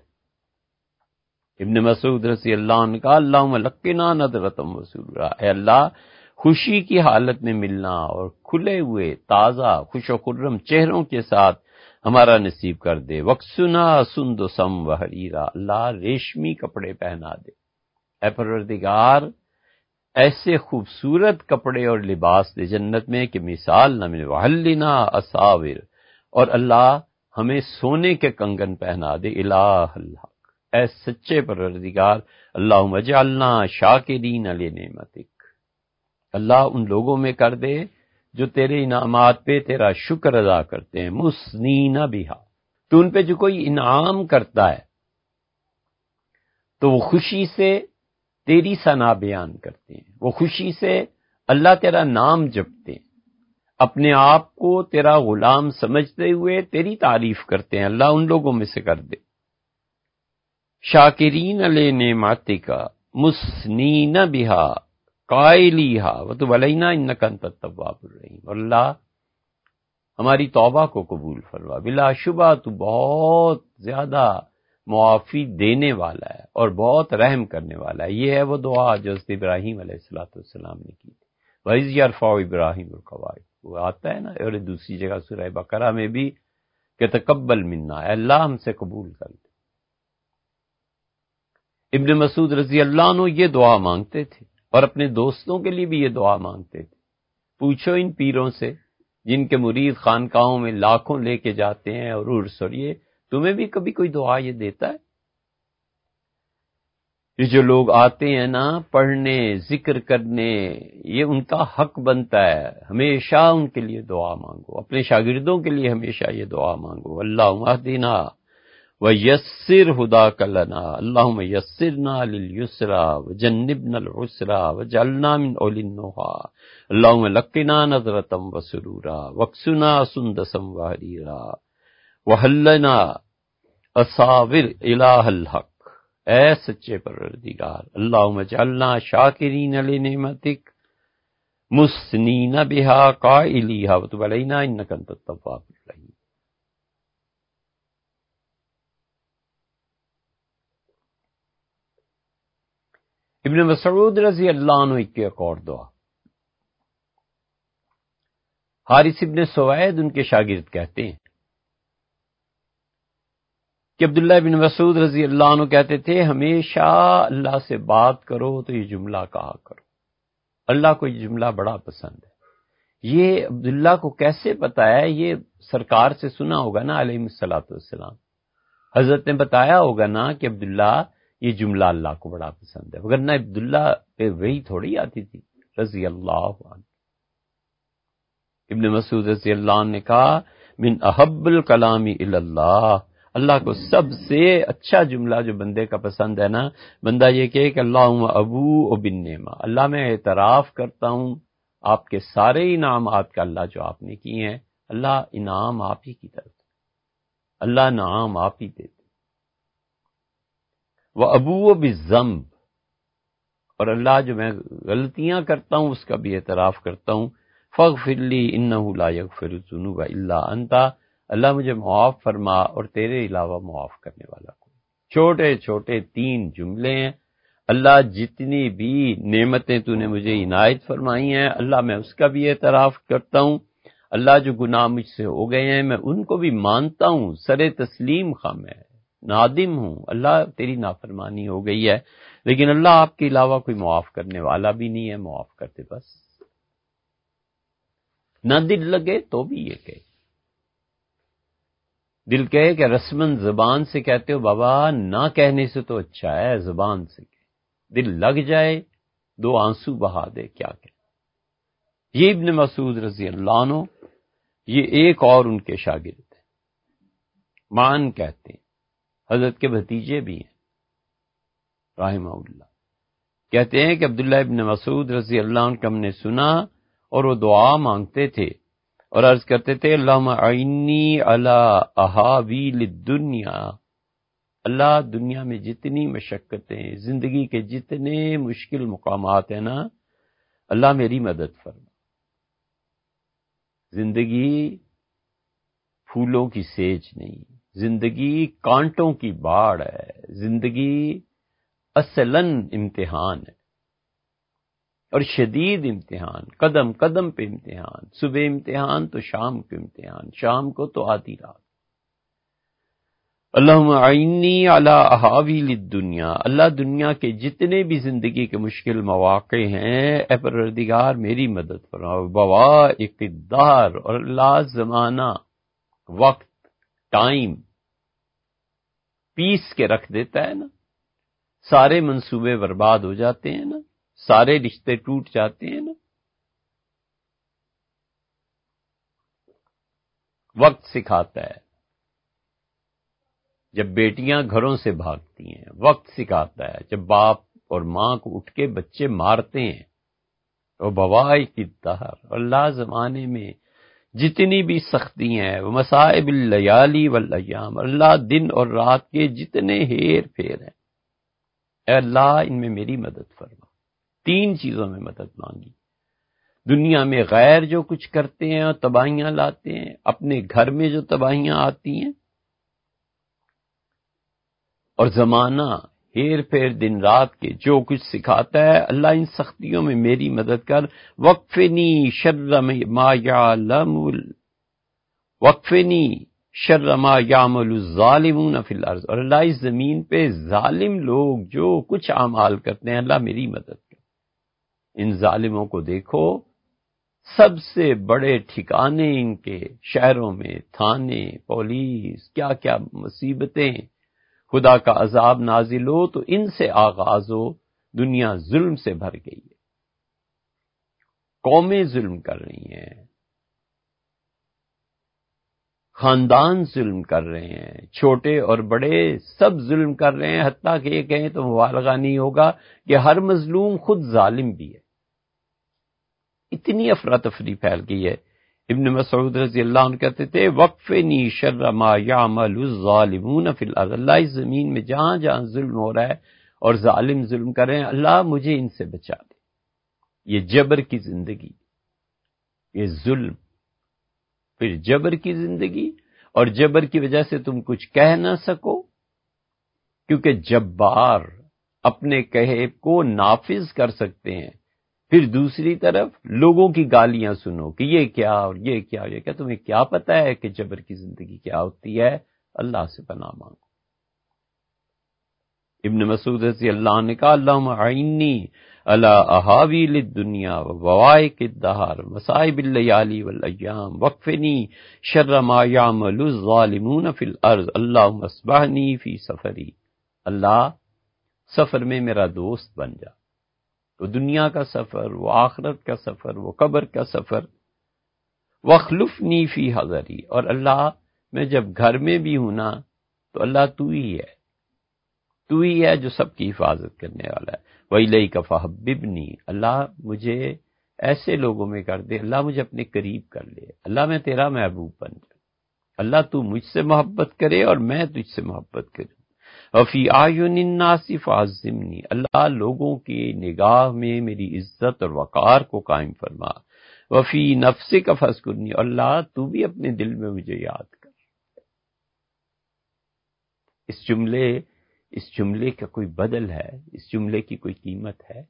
ابن مسعود رضی اللہ عنہ کا اللہم لقنا نظرۃ وسرورا، اے اللہ خوشی کی حالت میں ملنا اور کھلے ہوئے تازہ خوش و خرم چہروں کے ساتھ ہمارا نصیب کر دے. وکسنا سندسم وحریرا، اللہ ریشمی کپڑے پہنا دے. اے پروردگار ایسے خوبصورت کپڑے اور لباس دے جنت میں کہ مثال نہ ملے. وحلنا اساور، اور اللہ ہمیں سونے کے کنگن پہنا دے. الہ الحق، اے سچے پروردگار اللہم اجعلنا شاکرین لنعمتک، اللہ ان لوگوں میں کر دے جو تیرے انعامات پہ تیرا شکر ادا کرتے ہیں. مسنین بہا، تو ان پہ جو کوئی انعام کرتا ہے تو وہ خوشی سے تیری ثنا بیان کرتے ہیں، وہ خوشی سے اللہ تیرا نام جپتے ہیں، اپنے آپ کو تیرا غلام سمجھتے ہوئے تیری تعریف کرتے ہیں. اللہ ان لوگوں میں سے کر دے. شاکرین لنعمتک مسنین بہا قائلیہا وتب علینا انک انت التواب الرحیم. اور اللہ ہماری توبہ کو قبول فرما، بلا شبہ تو بہت زیادہ معافی دینے والا ہے اور بہت رحم کرنے والا ہے. یہ ہے وہ دعا جو حضرت ابراہیم علیہ السلام نے کی تھی. وَإِذْ يَرْفَعُ إِبْرَاهِيمُ الْقَوَاعِدَ، وہ آتا ہے نا، اور دوسری جگہ سورہ بقرہ میں بھی کہ تقبل منا، اے اللہ ہم سے قبول کر دے. ابن مسعود رضی اللہ عنہ یہ دعا مانگتے تھے اور اپنے دوستوں کے لیے بھی یہ دعا مانگتے تھے. پوچھو ان پیروں سے جن کے مرید خانقاہوں میں لاکھوں لے کے جاتے ہیں اور عرس، اور یہ تمہیں بھی کبھی کوئی دعا یہ دیتا ہے؟ یہ جو لوگ آتے ہیں نا پڑھنے ذکر کرنے، یہ ان کا حق بنتا ہے. ہمیشہ ان کے لیے دعا مانگو، اپنے شاگردوں کے لیے ہمیشہ یہ دعا مانگو. اللہم اہدنا ویسر ہداک لنا، اللہم یسرنا للیسرا وجنبنا العسرا وجعلنا من اولی النہا، اللہم لقنا نظرۃ وسرورا وکسنا سندسا وحریرا وحلنا اساور الہ الحق. اے سچے پروردگار اللہم اجعلنا شاکرین لنعمتک مسنین بہا قائلیہا وتب علینا انک انت التواب الرحیم. ابن مسعود رضی اللہ عنہ کی ایک اور دعا. حارث ابن سوید ان کے شاگرد کہتے ہیں کہ عبداللہ ابن مسعود رضی اللہ عنہ کہتے تھے ہمیشہ اللہ سے بات کرو تو یہ جملہ کہا کرو. اللہ کو یہ جملہ بڑا پسند ہے. یہ عبداللہ کو کیسے پتا ہے؟ یہ سرکار سے سنا ہوگا نا علیہ الصلوۃ والسلام. حضرت نے بتایا ہوگا نا کہ عبداللہ یہ جملہ اللہ کو بڑا پسند ہے، ورنہ عبداللہ پہ وہی تھوڑی آتی تھی رضی اللہ عنہ. ابن مسعود رضی اللہ عنہ نے کہا من احب الکلام الی اللہ، اللہ کو سب سے اچھا جملہ جو بندے کا پسند ہے نا، بندہ یہ کہے کہ اللہم ابوء بالنعمہ، اللہ میں اعتراف کرتا ہوں آپ کے سارے انعامات کا اللہ جو آپ نے کیے ہیں، اللہ انعام آپ ہی کی طرف، اللہ نعام آپ ہی دیتے. وابوء بالذنب، اور اللہ جو میں غلطیاں کرتا ہوں اس کا بھی اعتراف کرتا ہوں. فاغفر لی انہ لا یغفر الذنوب الا انت، اللہ مجھے معاف فرما اور تیرے علاوہ معاف کرنے والا کوئی. چھوٹے چھوٹے 3 جملے ہیں. اللہ جتنی بھی نعمتیں تو نے مجھے عنایت فرمائی ہیں اللہ میں اس کا بھی اعتراف کرتا ہوں. اللہ جو گناہ مجھ سے ہو گئے ہیں میں ان کو بھی مانتا ہوں، سر تسلیم خم ہے، نادم ہوں. اللہ تیری نافرمانی ہو گئی ہے، لیکن اللہ آپ کے علاوہ کوئی معاف کرنے والا بھی نہیں ہے، معاف کرتے بس. نہ دل لگے تو بھی یہ کہے، دل کہے کہ رسمن زبان سے کہتے ہو بابا، نہ کہنے سے تو اچھا ہے زبان سے کہے. دل لگ جائے 2 آنسو بہا دے کیا کہ. یہ ابن مسعود رضی اللہ عنہ، یہ ایک اور ان کے شاگرد ہیں، مان کہتے ہیں، حضرت کے بھتیجے بھی ہیں رحمہ اللہ. کہتے ہیں کہ عبداللہ ابن مسعود رضی اللہ عنہ کو ہم نے سنا اور وہ دعا مانگتے تھے اور عرض کرتے تھے اللہم اعنی علی احاویل الدنیا، اللہ دنیا میں جتنی مشقتیں، زندگی کے جتنے مشکل مقامات ہیں نا، اللہ میری مدد فرما. زندگی پھولوں کی سیج نہیں، زندگی کانٹوں کی باڑ ہے، زندگی اصلاً امتحان ہے اور شدید امتحان، قدم قدم پہ امتحان. صبح امتحان تو شام کو امتحان، شام کو تو آدھی رات. اللہم اعنی علی احاویل الدنیا، اللہ دنیا کے جتنے بھی زندگی کے مشکل مواقع ہیں اے پروردگار میری مدد فرما. بوائق الدہر، اور اللہ زمانہ، وقت، ٹائم پیس کے رکھ دیتا ہے نا، سارے منصوبے برباد ہو جاتے ہیں نا، سارے رشتے ٹوٹ جاتے ہیں نا. وقت سکھاتا ہے. جب بیٹیاں گھروں سے بھاگتی ہیں وقت سکھاتا ہے. جب باپ اور ماں کو اٹھ کے بچے مارتے ہیں تو بوائق الدہر، اللہ زمانے میں جتنی بھی سختی ہیں، وہ مصائب اللیالی والایام، اللہ دن اور رات کے جتنے ہیر پھیر ہیں، اے اللہ ان میں میری مدد فرما. 3 چیزوں میں مدد مانگی. دنیا میں غیر جو کچھ کرتے ہیں اور تباہیاں لاتے ہیں، اپنے گھر میں جو تباہیاں آتی ہیں، اور زمانہ ہیر پھیر دن رات کے جو کچھ سکھاتا ہے، اللہ ان سختیوں میں میری مدد کر. وقفنی شر ما یعلم وقفنی شر ما یعمل الظالمون فی الارض، اور اللہ اس زمین پہ ظالم لوگ جو کچھ اعمال کرتے ہیں اللہ میری مدد کر. ان ظالموں کو دیکھو، سب سے بڑے ٹھکانے ان کے شہروں میں تھانے، پولیس، کیا کیا مصیبتیں. خدا کا عذاب نازل ہو تو ان سے آغاز ہو. دنیا ظلم سے بھر گئی ہے، قومیں ظلم کر رہی ہیں، خاندان ظلم کر رہے ہیں، چھوٹے اور بڑے سب ظلم کر رہے ہیں. حتیٰ کہ یہ کہیں تو مبالغہ نہیں ہوگا کہ ہر مظلوم خود ظالم بھی ہے. اتنی افراتفری پھیل گئی ہے. ابن مسعود رضی اللہ عنہ کہتے تھے وقفنی شر ما یعمل الظالمون فی الارض، اللہ اس زمین میں جہاں جہاں ظلم ہو رہا ہے اور ظالم ظلم کر رہے ہیں، اللہ مجھے ان سے بچا دے. یہ جبر کی زندگی، یہ ظلم، پھر جبر کی زندگی، اور جبر کی وجہ سے تم کچھ کہہ نہ سکو کیونکہ جبار اپنے کہے کو نافذ کر سکتے ہیں، پھر دوسری طرف لوگوں کی گالیاں سنو کہ یہ کیا اور یہ کیا، یہ کیا، تمہیں کیا پتا ہے کہ جبر کی زندگی کیا ہوتی ہے؟ اللہ سے پناہ مانگو۔ ابن مسعود رضی اللہ عنہ نے کہا اللہم اعنی علی احاویل الدنیا وبوائق الدہر مصائب اللیالی والایام وقفنی شر ما یعمل الظالمون فی الارض اللہم اصبحنی فی سفری۔ اللہ سفر میں میرا دوست بن جا، وہ دنیا کا سفر، وہ آخرت کا سفر، وہ قبر کا سفر۔ وخلفنی فی حضری، اور اللہ میں جب گھر میں بھی ہوں نا تو اللہ تو ہی ہے، تو ہی ہے جو سب کی حفاظت کرنے والا ہے۔ وَإِلَيْكَ فَحَبِّبْنِي، اللہ مجھے ایسے لوگوں میں کر دے، اللہ مجھے اپنے قریب کر لے، اللہ میں تیرا محبوب بن جاؤں، اللہ تو مجھ سے محبت کرے اور میں تجھ سے محبت کروں۔ وَفِي أَعْيُنِ النَّاسِ فَعَظِّمْنِي، اللہ لوگوں کی نگاہ میں میری عزت اور وقار کو قائم فرما۔ وَفِي نَفْسِكَ فَاذْكُرْنِي، اللہ تو بھی اپنے دل میں مجھے یاد کر۔ اس جملے کا کوئی بدل ہے؟ اس جملے کی کوئی قیمت ہے؟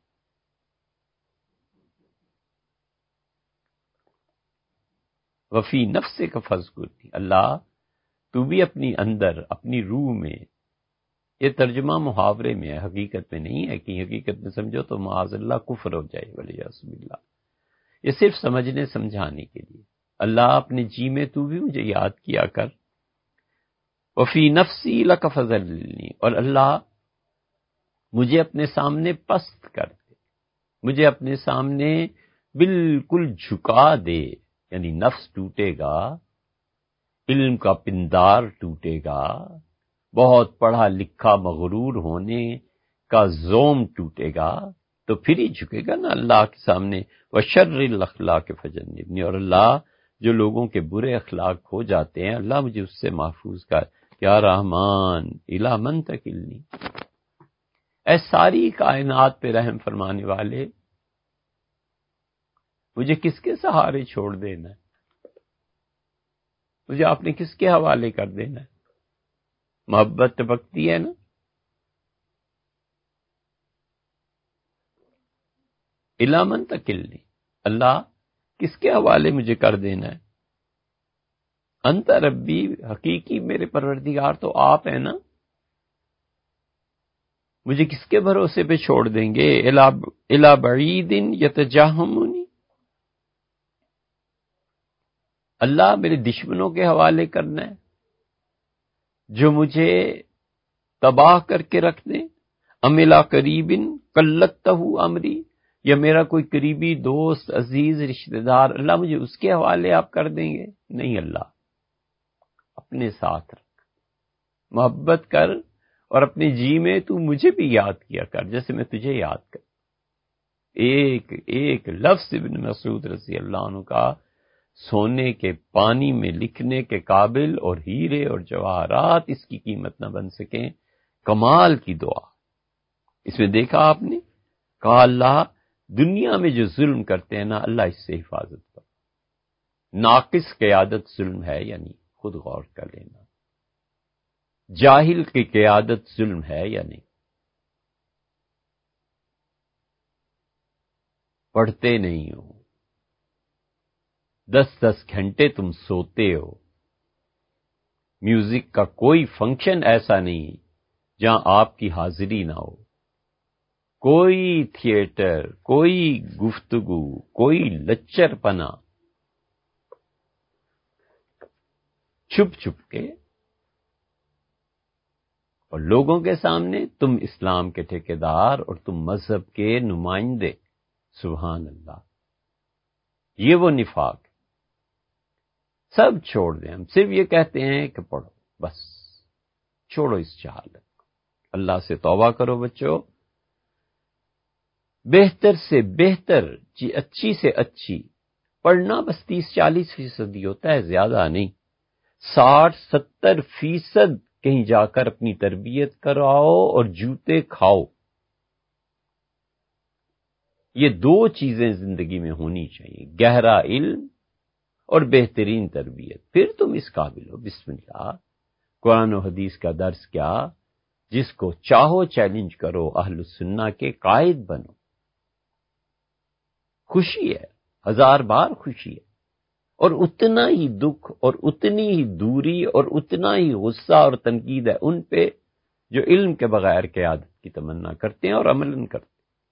وفی نفسک فاذکرنی، اللہ تو بھی اپنی اندر، اپنی روح میں، یہ ترجمہ محاورے میں ہے، حقیقت میں نہیں ہے کہ حقیقت میں سمجھو تو معاذ اللہ کفر ہو جائے ولیعذ باللہ، یہ صرف سمجھنے سمجھانے کے لیے۔ اللہ اپنے جی میں تو بھی مجھے یاد کیا کر۔ وفی نفسی لک فضلنی، اور اللہ مجھے اپنے سامنے پست کر دے، مجھے اپنے سامنے بالکل جھکا دے، یعنی نفس ٹوٹے گا، علم کا پندار ٹوٹے گا، بہت پڑھا لکھا مغرور ہونے کا زوم ٹوٹے گا، تو پھر ہی جھکے گا نا اللہ کے سامنے۔ وشر الاخلاق فجنبنی، اور اللہ جو لوگوں کے برے اخلاق ہو جاتے ہیں اللہ مجھے اس سے محفوظ کر۔ یا رحمان الی من تکلنی، اے ساری کائنات پہ رحم فرمانے والے، مجھے کس کے سہارے چھوڑ دینا ہے؟ مجھے آپ نے کس کے حوالے کر دینا ہے؟ محبت ٹپکتی ہے نا، الی من تکلنی، اللہ کس کے حوالے مجھے کر دینا ہے؟ انت ربی، حقیقی میرے پروردگار تو آپ ہیں نا، مجھے کس کے بھروسے پہ چھوڑ دیں گے؟ الی بعید یتجاہمونی، اللہ میرے دشمنوں کے حوالے کرنا ہے جو مجھے تباہ کر کے رکھ دیں؟ ام الی قریب کلتہ امری، یا میرا کوئی قریبی دوست عزیز رشتہ دار، اللہ مجھے اس کے حوالے آپ کر دیں گے؟ نہیں، اللہ اپنے ساتھ رکھ، محبت کر، اور اپنے جی میں تو مجھے بھی یاد کیا کر جیسے میں تجھے یاد کر۔ ایک ایک لفظ ابن مسعود رضی اللہ عنہ کا سونے کے پانی میں لکھنے کے قابل، اور ہیرے اور جواہرات اس کی قیمت نہ بن سکیں، کمال کی دعا۔ اس میں دیکھا آپ نے، کہا اللہ دنیا میں جو ظلم کرتے ہیں نا اللہ اس سے حفاظت کر۔ ناقص قیادت ظلم ہے یا نہیں؟ خود غور کر لینا۔ جاہل کی قیادت ظلم ہے یا نہیں؟ پڑھتے نہیں ہو، 10 گھنٹے تم سوتے ہو، میوزک کا کوئی فنکشن ایسا نہیں جہاں آپ کی حاضری نہ ہو، کوئی تھیٹر، کوئی گفتگو، کوئی لچر پنا، چھپ چھپ کے، اور لوگوں کے سامنے تم اسلام کے ٹھیکیدار اور تم مذہب کے نمائندے۔ سبحان اللہ، یہ وہ نفاق ہے۔ سب چھوڑ دیں، ہم صرف یہ کہتے ہیں کہ پڑھو، بس چھوڑو اس جہالت کو، اللہ سے توبہ کرو بچوں۔ بہتر سے بہتر، اچھی سے اچھی پڑھنا بس 30-40% ہی ہوتا ہے، زیادہ نہیں۔ 60-70% کہیں جا کر اپنی تربیت کراؤ اور جوتے کھاؤ۔ یہ 2 چیزیں زندگی میں ہونی چاہیے، گہرا علم اور بہترین تربیت، پھر تم اس قابل ہو۔ بسم اللہ، قرآن و حدیث کا درس کیا، جس کو چاہو چیلنج کرو، اہل السنہ کے قائد بنو. خوشی ہے، 1000 بار خوشی ہے، اور اتنا ہی دکھ اور اتنی ہی دوری اور اتنا ہی غصہ اور تنقید ہے ان پہ جو علم کے بغیر قیادت کی تمنا کرتے ہیں اور عملاً کرتے ہیں.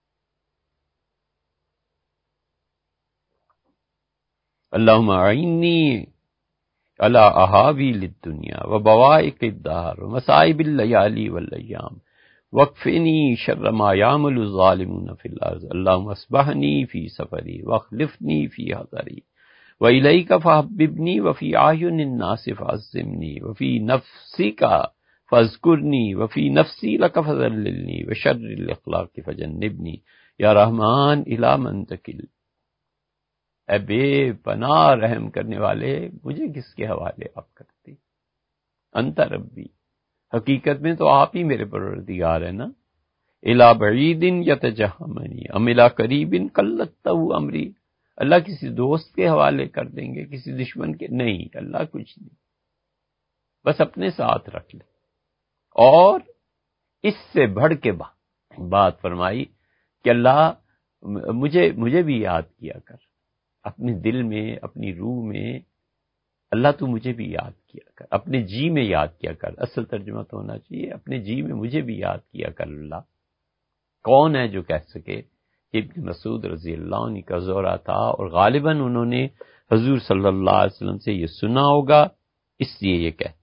اللہم اعنی علی احاویل الدنیا وبوائق الدہر ومصائب اللیالی والایام وقفنی شر ما یعمل الظالمون فی الارض. اللہم اصبحنی فی سفری واخلفنی فی حضری وإلیک فحببنی وفی اعین الناس فعظمنی وفی نفسک فاذکرنی وفی نفسی لک فذللنی وشر الاخلاق فجنبنی یا رحمان الی من تکل. اے بے پناہ رحم کرنے والے، مجھے کس کے حوالے آپ کرتے؟ انت ربی، حقیقت میں تو آپ ہی میرے پروردگار ہیں نا. الی بعید یتجہمنی ام الی قریب قلدتہ امری. اللہ کسی دوست کے حوالے کر دیں گے، کسی دشمن کے؟ نہیں، اللہ کچھ نہیں، بس اپنے ساتھ رکھ لے. اور اس سے بڑھ کے بات فرمائی کہ اللہ مجھے بھی یاد کیا کر، اپنے دل میں، اپنی روح میں. اللہ تو مجھے بھی یاد کیا کر، اپنے جی میں یاد کیا کر. اصل ترجمہ تو ہونا چاہیے اپنے جی میں مجھے بھی یاد کیا کر. اللہ کون ہے جو کہہ سکے کہ ابن مسعود رضی اللہ عنہ کا زورہ تھا، اور غالباً انہوں نے حضور صلی اللہ علیہ وسلم سے یہ سنا ہوگا، اس لیے یہ کہتے